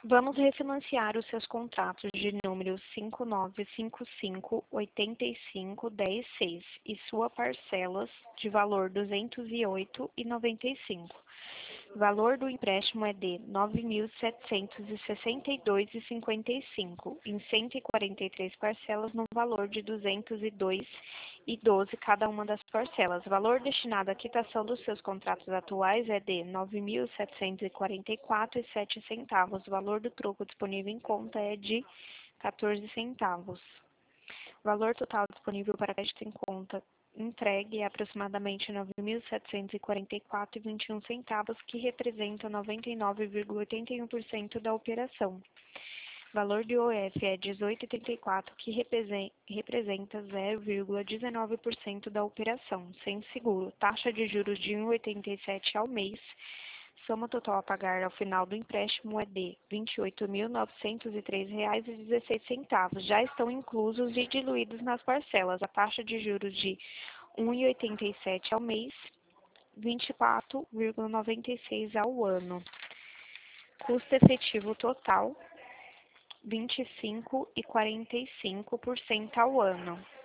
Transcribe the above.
Vamos refinanciar os seus contratos de número 59558510.6 e sua parcelas de valor R$ 208,95. Valor do empréstimo é de R$ 9.762,55, em 143 parcelas no valor de R$ 202,12 cada uma das parcelas. O valor destinado à quitação dos seus contratos atuais é de R$ 9.744,07. O valor do troco disponível em conta é de 14 centavos. O valor total disponível para crédito em conta entregue é aproximadamente R$ 9.744,21, que representa 99,81% da operação. O valor do IOF é 18,34, que representa 0,19% da operação, sem seguro. Taxa de juros de 1,87 ao mês. Soma total a pagar ao final do empréstimo é de R$ 28.903,16. Já estão inclusos e diluídos nas parcelas a taxa de juros de 1,87 ao mês, 24,96 ao ano. Custo efetivo total, 25,45% ao ano.